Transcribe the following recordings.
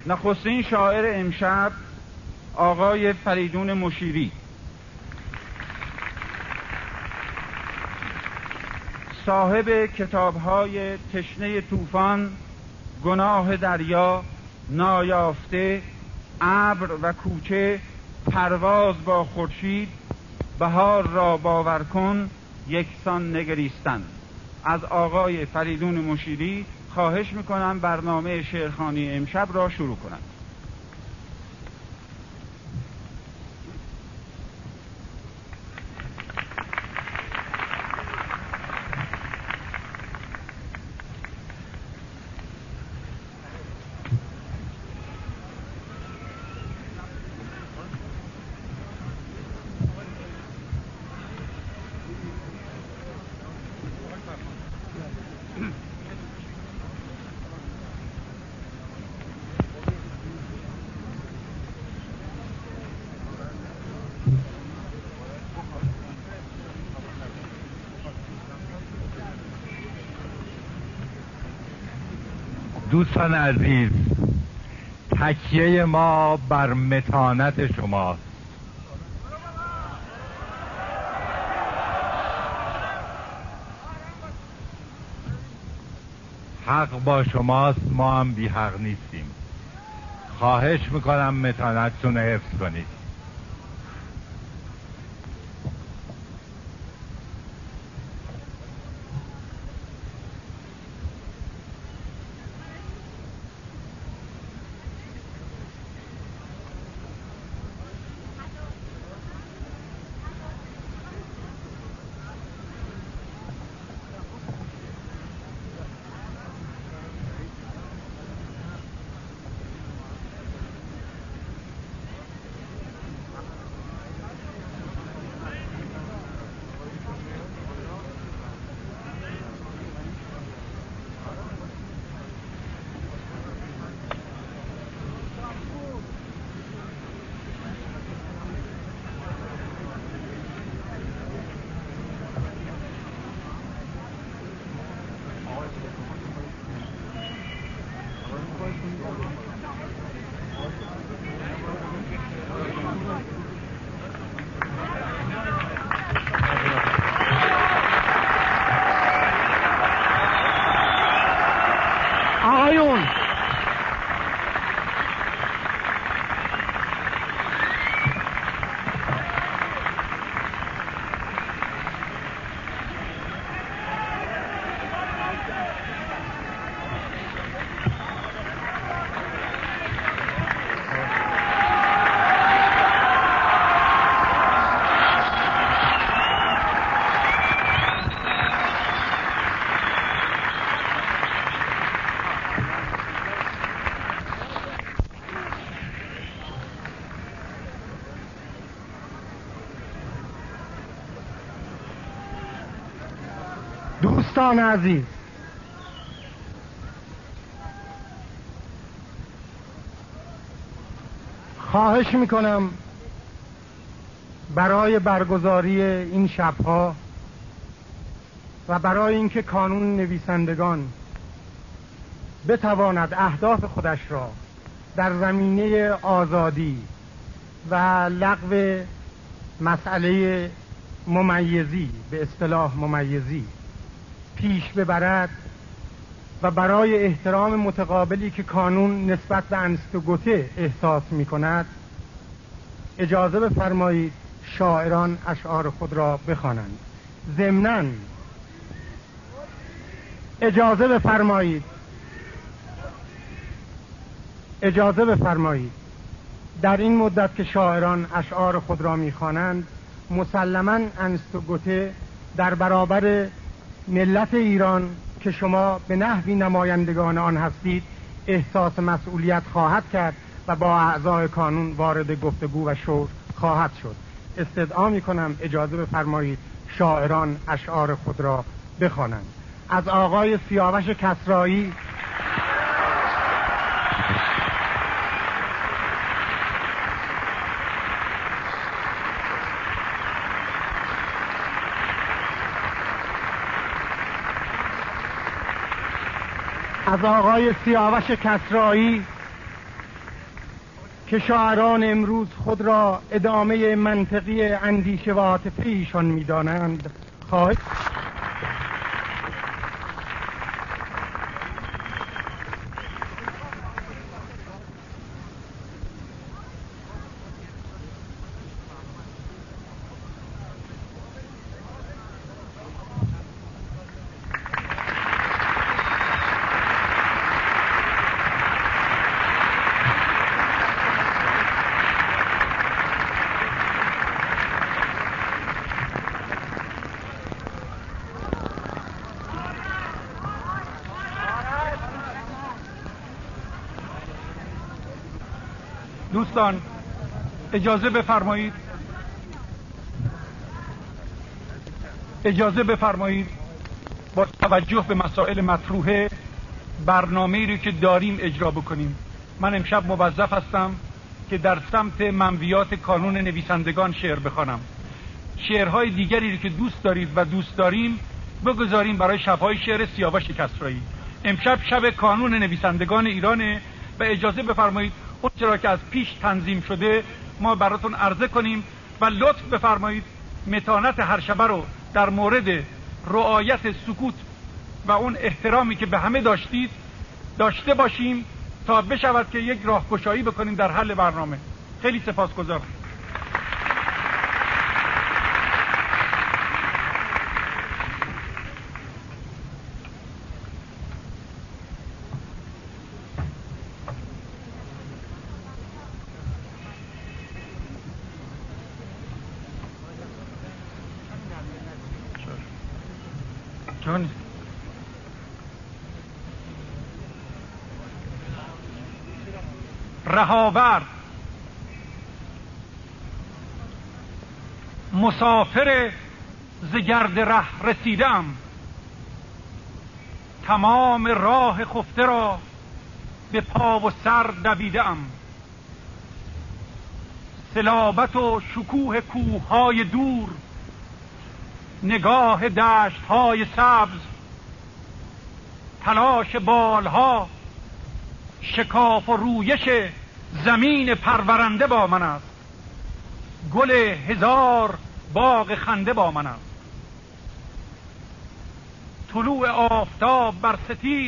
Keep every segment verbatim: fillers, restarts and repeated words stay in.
نخستین شاعر امشب آقای فریدون مشیری، صاحب کتاب‌های تشنه طوفان، گناه دریا، نایافته، ابر و کوچه، پرواز با خورشید، بهار را باور کن، یکسان نگریستن. از آقای فریدون مشیری خواهش میکنم برنامه شعرخوانی امشب را شروع کنند. دوستان عزیز، تکیه ما بر متانت شماست. حق با شماست، ما هم بی حق نیستیم. خواهش میکنم متانتتون رو حفظ کنید. آقایون، دوستان عزیز، خواهش میکنم برای برگزاری این شبها و برای اینکه کانون نویسندگان بتواند اهداف خودش را در زمینه آزادی و لغو مسئله ممیزی، به اصطلاح ممیزی، پیش ببرد و برای احترام متقابلی که کانون نسبت به ارنست گوته احساس می کند، اجازه بفرمایید شاعران اشعار خود را بخوانند. ضمناً اجازه بفرمایید اجازه بفرمایید در این مدت که شاعران اشعار خود را می‌خوانند، مسلماً ارنست گوته در برابر ملت ایران که شما به نحوی نمایندگان آن هستید احساس مسئولیت خواهد کرد و با اعضای کانون وارد گفتگو و شور خواهد شد. استدعا می‌کنم اجازه بفرمایید شاعران اشعار خود را بخوانند. از آقای سیاوش کسرایی از آقای سیاوش کسرایی که شاعران امروز خود را ادامه منطقی اندیشه و عاطفه ایشان می‌دانند خواهد دوستان اجازه بفرمایید اجازه بفرمایید با توجه به مسائل مطروحه برنامه‌ای رو که داریم اجرا بکنیم. من امشب موظف هستم که در سمت منویات کانون نویسندگان شعر بخوانم. شعرهای دیگری رو که دوست دارید و دوست داریم بگذاریم برای شب‌های شعر سیاوش کسرایی. امشب شب کانون نویسندگان ایرانه و اجازه بفرمایید اون چرا که از پیش تنظیم شده ما براتون عرضه کنیم و لطف بفرمایید متانت هر شبه رو در مورد رعایت سکوت و اون احترامی که به همه داشتید داشته باشیم تا بشود که یک راهگشایی بکنیم در حل برنامه. خیلی سپاسگزارم. جان رهاور مسافر ز گرد ره رسیدم، تمام راه خفته را به پا و سر دویدم. صلابت و شکوه کوههای دور، نگاه دشت‌های سبز، تلاش بالها، شکاف و رویش زمین پرورنده با من است. گل هزار باغ خنده با من است. طلوع آفتاب بر ستیق،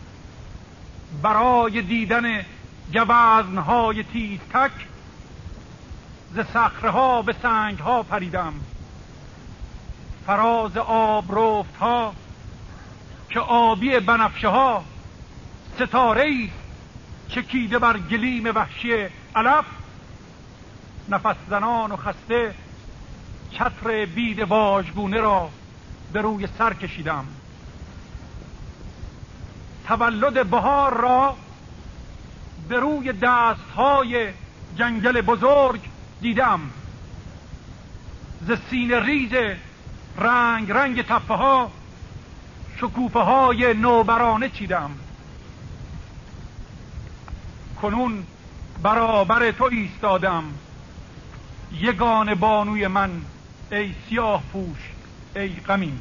برای دیدن گوزنهای تیزتک، ز صخره‌ها به سنگ‌ها پریدم. فراز آب رفت ها که آبی بنفشه ها، ستاره‌ای چکیده بر گلیم وحشی علف. نفس زنان و خسته چتر بید واژگونه را به روی سر کشیدم. تولد بهار را به روی دستهای جنگل بزرگ دیدم. ز سینه ریز رنگ رنگ تپه ها شکوفه های نوبرانه چیدم. کنون برابر تو ایستادم، یگان بانوی من ای سیاه پوش ای غمین.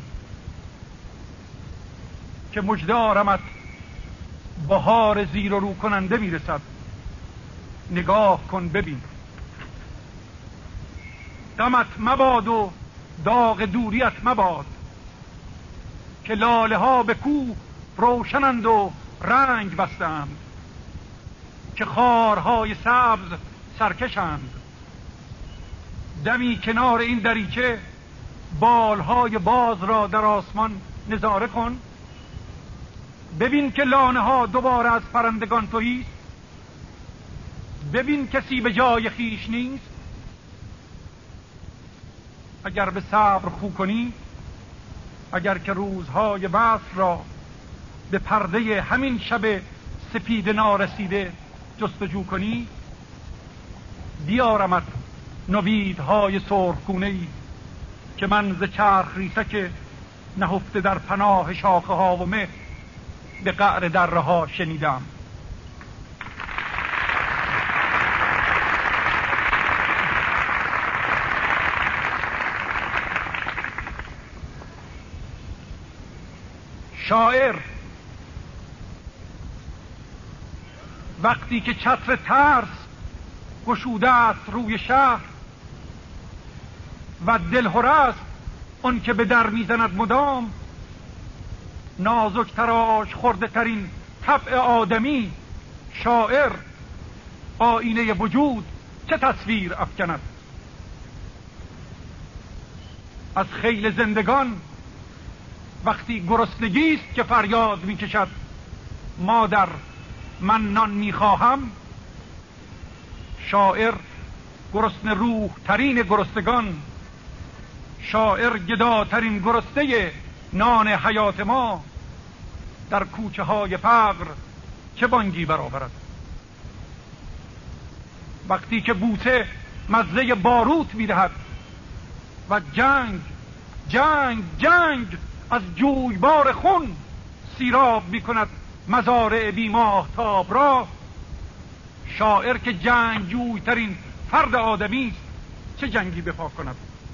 که مژدارمت بهار زیر و رو کننده میرسد، نگاه کن ببین. غمت مباد و داغ دوریت مباد، که لاله ها به کوه روشنند و رنگ بستند، که خارهای سبز سرکشند. دمی کنار این دریچه بالهای باز را در آسمان نظاره کن. ببین که لانه ها دوباره از پرندگان تهیست. ببین کسی به جای خیش نیست. اگر به صبر خو کنی، اگر که روزهای وصل را به پرده همین شب سپید نارسیده جستجو کنی، بیارمت نویدهای سرخگونه‌ای که من ز چرخ ریسک نهفته در پناه شاخه ها و مه به قعر دره ها شنیدم. شاعر وقتی که چتر ترس گشوده است روی شهر و دلهره است اون که به در میزند مدام. نازک تراش خورده ترین طبع آدمی، شاعر آینه وجود چه تصویر افکند. از خیل زندگان وقتی گرسنگی است که فریاد میکشد مادر من نان میخواهم. شاعر گرسنه روح ترین گرسنگان، شاعر گداترین گرسنه نان حیات ما، در کوچه های فقر چه بانگی برآورد. وقتی که بوسه مزه باروت میدهد و جنگ جنگ جنگ از جویبار خون سیراب میکند مزارع بی‌ماهتاب را، شاعر که جنگ جوی ترین فرد آدمی است چه جنگی بپا کند.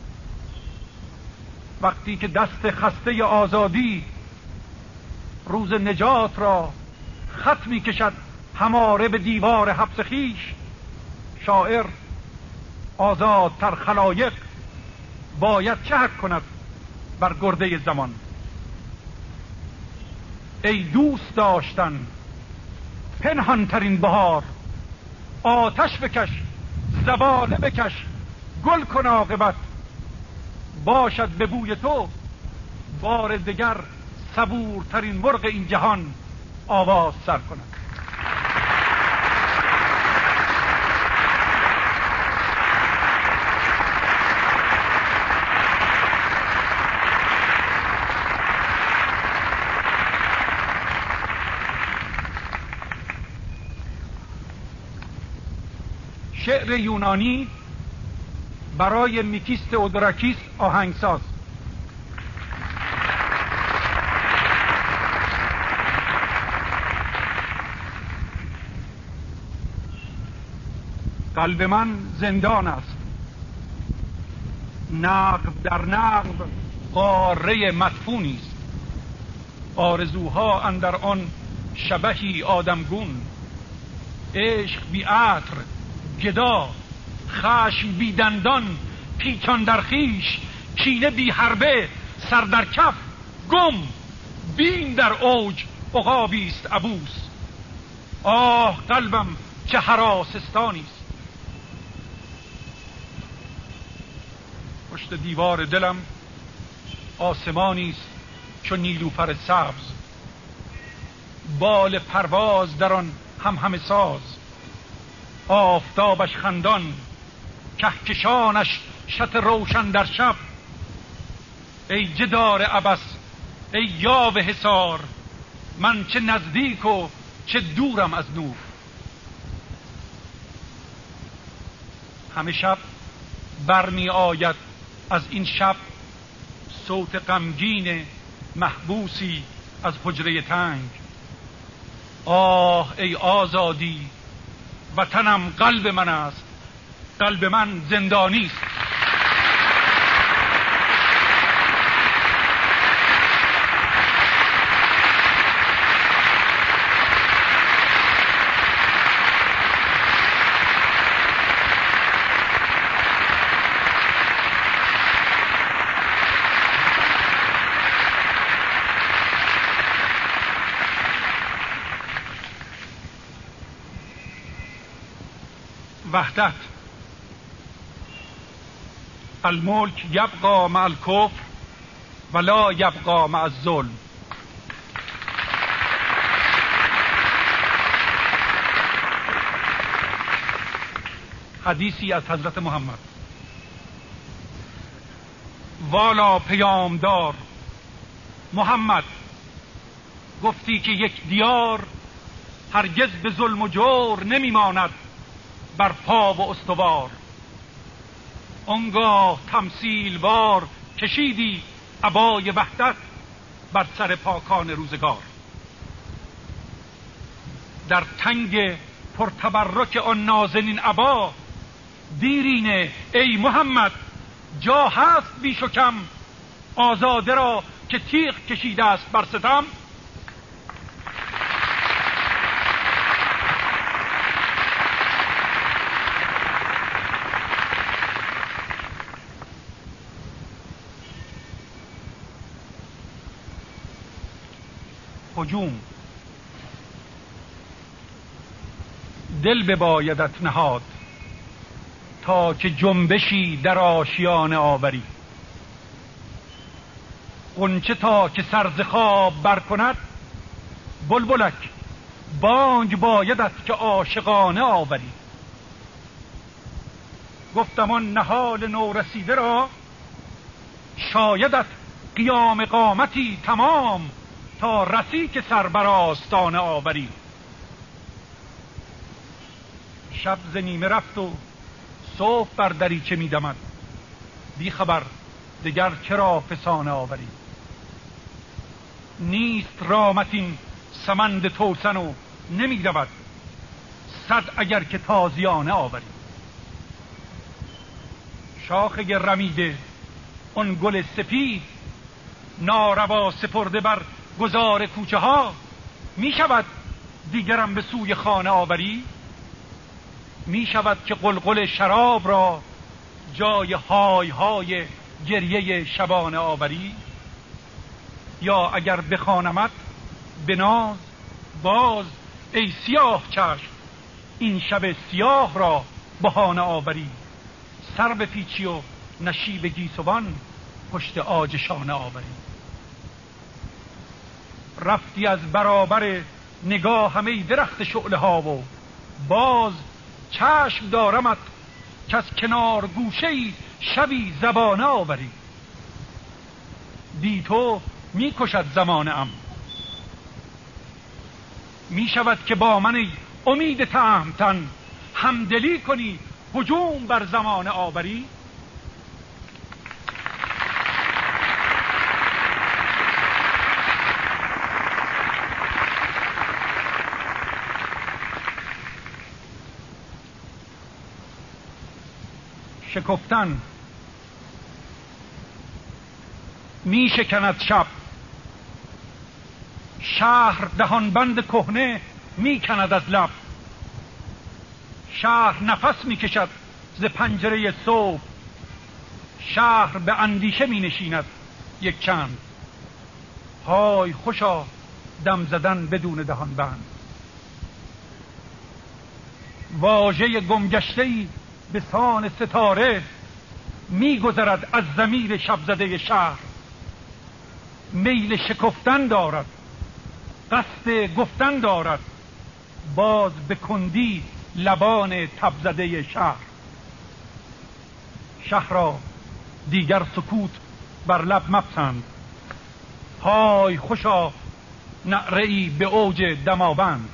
وقتی که دست خسته آزادی روز نجات را خط می کشد هماره به دیوار حبس خیش، شاعر آزادتر خلایق باید چه حق کند بر گرده زمان. ای دوست داشتن پنهانترین بهار، آتش بکش زباله بکش گل کن عاقبت، باشد به بوی تو بار دگر صبورترین مرغ این جهان آواز سر کند. شعر یونانی برای میکیست اودراکیس آهنگساز. قلب من زندان است، نقب در نقب قاره مدفونی است، آرزوها اندر آن شبحی آدمگون، عشق بی عطر گدا، خشم بی دندان پیچان در خیش، کینه بی حربه سر در کف گم، بین در اوج عقابی است عبوس. آه قلبم چه هراسستانی است، پشت دیوار دلم آسمانی است چون نیلوفر سبز، بال پرواز در آن هم همه ساز، آفتابش خندان کهکشانش شط روشن در شب. ای جدار عبس ای یاوه حصار، من چه نزدیک و چه دورم از نور. همه شب برمی آید از این شب صوت غمگین محبوسی از حجره تنگ. آه ای آزادی وطنم قلب من است، قلب من زندانی است. وحدت. الملک یبقى مع الکفر ولا یبقى مع الظلم. حدیثی از حضرت محمد. والا پیامدار محمد، گفتی که یک دیار هرگز به ظلم و جور نمیماند بر پا و استوار. آنگاه تمثیل وار کشیدی عبای وحدت بر سر پاکان روزگار. در تنگ پرتبرک آن نازنین عبا دیرینه ای محمد، جا هست بیش و کم آزاده را که تیغ کشیده است بر ستم. هجوم. دل ببایدت نهاد تا که جنبشی در آشیانه آوری. غنچه تا که سرز خواب بر کند، بلبلک بانگ بایدت که عاشقانه آوری. گفتم آن نهال نورسیده را، شایدت قیام قامتی تمام تا رسی که سر بر آستانه آوری. شب ز نیمه رفت و صبح بر دریچه می دمد، بی خبر دگر چرا فسانه آوری. نیست رامت این سمند توسن و نمی دود، صد اگر که تازیانه آوری. شاخه رمیده اون گل سپید، ناروا سپرده بر گذار کوچه ها. می شود دیگرم به سوی خانه آوری؟ می شود که قلقل شراب را جای های های گریه شبانه آوری؟ یا اگر بخوانمت به ناز باز ای سیاه چشم، این شب سیاه را بهانه آوری؟ سر به پیچی و نشیب گیسوان پشت عاج شانه آوری. رفتی از برابر نگاه همه درخت شعله ها و باز چشم دارمت که از کنار گوشه‌ای شبی زبانه آوری. بی تو می کشد زمانه ام، می شود که با من امید تهمتن همدلی کنی هجوم بر زمانه آوری؟ شکفتن می شکند شب، شهر دهانبند کهنه می کند از لب. شهر نفس می کشد ز پنجره صبح، شهر به اندیشه می نشیند یک چند. های خوشا دم زدن بدون دهانبند. واژه گمگشته‌ای به سان ستاره می گذرد از ضمیر شبزده شهر. میل شکفتن دارد، قصد گفتن دارد، باز به کندی لبان تبزده شهر. شهر را دیگر سکوت بر لب مپسند، های خوشا نعره‌ای به اوج دماوند.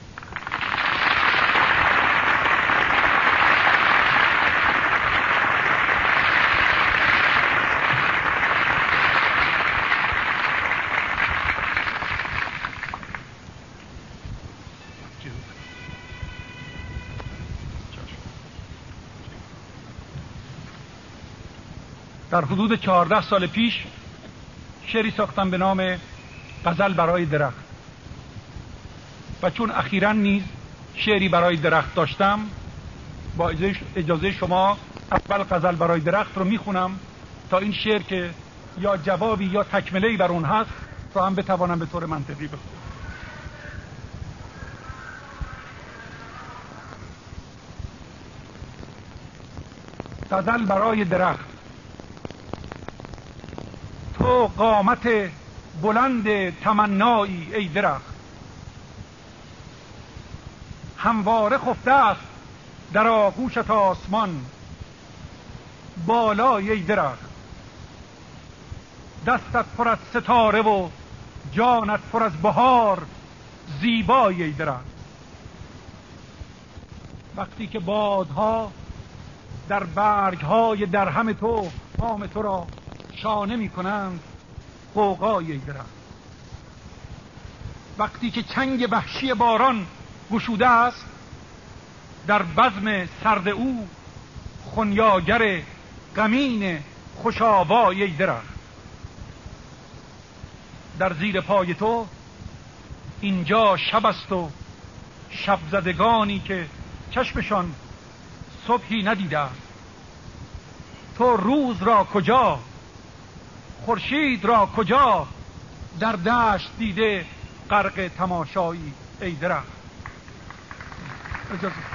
در حدود چهارده سال پیش شعری ساختم به نام غزل برای درخت و چون اخیراً نیز شعری برای درخت داشتم، با اجازه شما اول غزل برای درخت رو میخونم تا این شعر که یا جوابی یا تکمله‌ای بر اون هست رو هم بتوانم به طور منطقی بخونم. غزل برای درخت. تو قامت بلند تمنایی ای درخت، همواره خفته است در آغوشت آسمان بالای ای درخت. دستت پر از ستاره و جانت پر از بهار زیبای ای درخت. وقتی که بادها در برگهای درهم تو عام تو را شانه می کنند غوغای ای درخت. وقتی که چنگ وحشی باران گشوده است در بزم سرد او خنیاگر غمین خوشاوای ای درخت. در زیر پای تو اینجا شب است و شب زدگانی که چشمشان صبحی ندیده است. تو روز را کجا، خورشید را کجا در دشت دیده غرق تماشایی ای درخت. اجازه.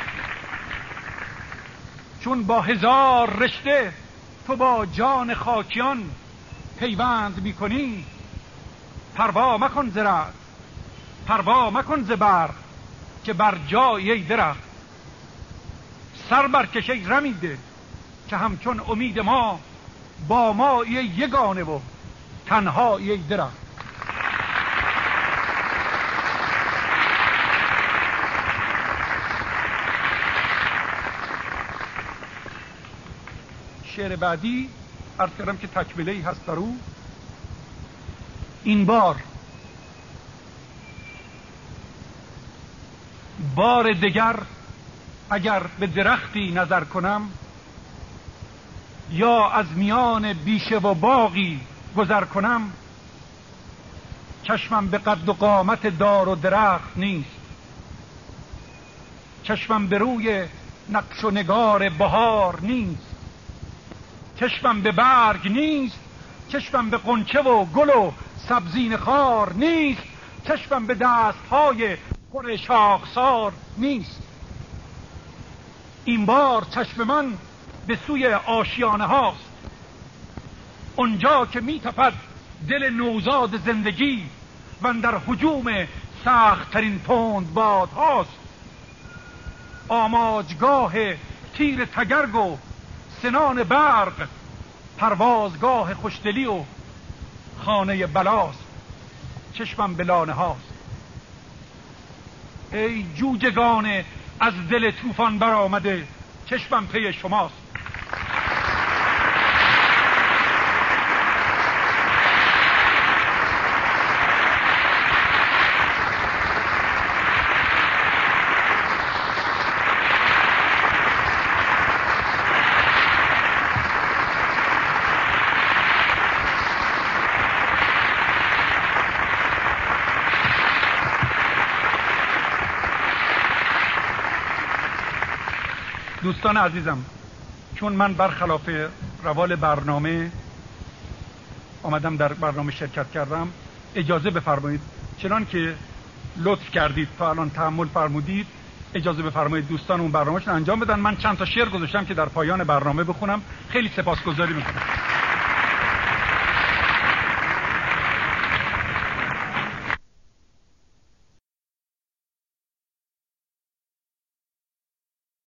چون با هزار رشته تو با جان خاکیان پیوند میکنی، پروا مکن ز رعد، پروا مکن ز برق، که بر جای ای درخت. سر برکش ای رمیده، که همچون امید ما با ما ای یگانه و تنها ای درخت. شعر بعدی عرض کردم که تکمله‌ای هست در او. این بار بار دگر اگر به درختی نظر کنم، یا از میان بیشه و باغی گذر کنم، چشمم به قد و قامت دار و درخت نیست، چشمم به روی نقش و نگار بهار نیست، چشمم به برگ نیست، چشمم به غنچه و گل و سبزین خار نیست، چشمم به دستهای پر شاخسار نیست. این بار چشم من به سوی آشیانه هاست، اونجا که می تپد دل نوزاد زندگی و در هجوم سخت ترین تند باد هاست. آماجگاه تیر تگرگ و سنان برق، پروازگاه خوشدلی و خانه بلاست. چشمم به لانه هاست. ای جوجگان از دل طوفان برآمده، چشمم پی شماست. دوستان عزیزم، چون من برخلاف روال برنامه آمدم در برنامه شرکت کردم، اجازه بفرمایید چنان که لطف کردید تا الان تحمل فرمودید، اجازه بفرمایید دوستان اون برنامه‌شون انجام بدن. من چند تا شعر گذاشتم که در پایان برنامه بخونم. خیلی سپاسگزاری میکنم.